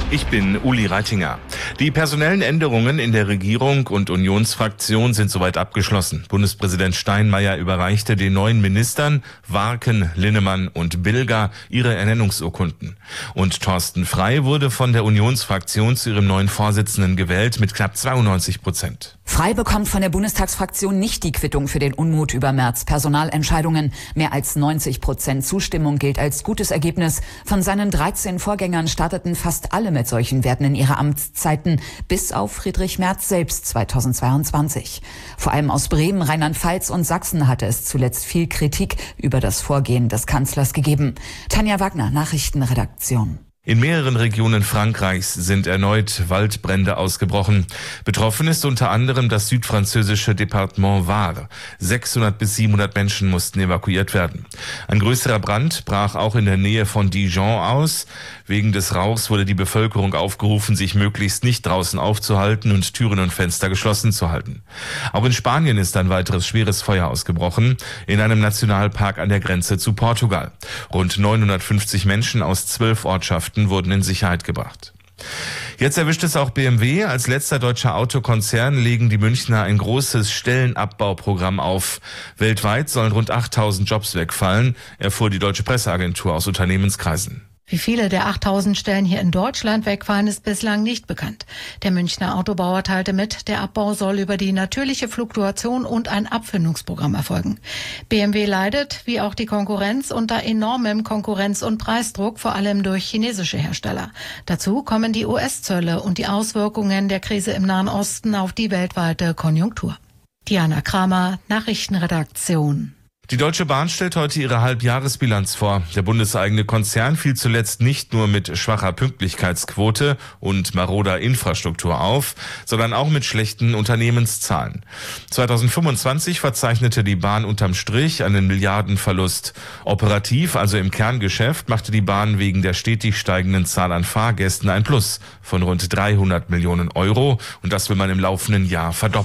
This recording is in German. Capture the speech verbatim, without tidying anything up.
Ich bin Uli Reitinger. Die personellen Änderungen in der Regierung und Unionsfraktion sind soweit abgeschlossen. Bundespräsident Steinmeier überreichte den neuen Ministern Warken, Linnemann und Bilger ihre Ernennungsurkunden. Und Thorsten Frey wurde von der Unionsfraktion zu ihrem neuen Vorsitzenden gewählt mit knapp zweiundneunzig Prozent. Frey bekommt von der Bundestagsfraktion nicht die Quittung für den Unmut über Merz' Personalentscheidungen. Mehr als neunzig Prozent Zustimmung gilt als gutes Ergebnis. Von seinen dreizehn Vorgängern starteten fast alle mit solchen Werten in ihre Amtszeiten, bis auf Friedrich Merz selbst zweitausendzweiundzwanzig. Vor allem aus Bremen, Rheinland-Pfalz und Sachsen hatte es zuletzt viel Kritik über das Vorgehen des Kanzlers gegeben. Tanja Wagner, Nachrichtenredaktion. In mehreren Regionen Frankreichs sind erneut Waldbrände ausgebrochen. Betroffen ist unter anderem das südfranzösische Departement Var. sechshundert bis siebenhundert Menschen mussten evakuiert werden. Ein größerer Brand brach auch in der Nähe von Dijon aus. Wegen des Rauchs wurde die Bevölkerung aufgerufen, sich möglichst nicht draußen aufzuhalten und Türen und Fenster geschlossen zu halten. Auch in Spanien ist ein weiteres schweres Feuer ausgebrochen, in einem Nationalpark an der Grenze zu Portugal. Rund neunhundertfünfzig Menschen aus zwölf Ortschaften wurden in Sicherheit gebracht. Jetzt erwischt es auch B M W. Als letzter deutscher Autokonzern legen die Münchner ein großes Stellenabbauprogramm auf. Weltweit sollen rund achttausend Jobs wegfallen, erfuhr die Deutsche Presseagentur aus Unternehmenskreisen. Wie viele der achttausend Stellen hier in Deutschland wegfallen, ist bislang nicht bekannt. Der Münchner Autobauer teilte mit, der Abbau soll über die natürliche Fluktuation und ein Abfindungsprogramm erfolgen. B M W leidet, wie auch die Konkurrenz, unter enormem Konkurrenz- und Preisdruck, vor allem durch chinesische Hersteller. Dazu kommen die U S-Zölle und die Auswirkungen der Krise im Nahen Osten auf die weltweite Konjunktur. Diana Kramer, Nachrichtenredaktion. Die Deutsche Bahn stellt heute ihre Halbjahresbilanz vor. Der bundeseigene Konzern fiel zuletzt nicht nur mit schwacher Pünktlichkeitsquote und maroder Infrastruktur auf, sondern auch mit schlechten Unternehmenszahlen. zweitausendfünfundzwanzig verzeichnete die Bahn unterm Strich einen Milliardenverlust. Operativ, also im Kerngeschäft, machte die Bahn wegen der stetig steigenden Zahl an Fahrgästen ein Plus von rund dreihundert Millionen Euro. Und das will man im laufenden Jahr verdoppeln.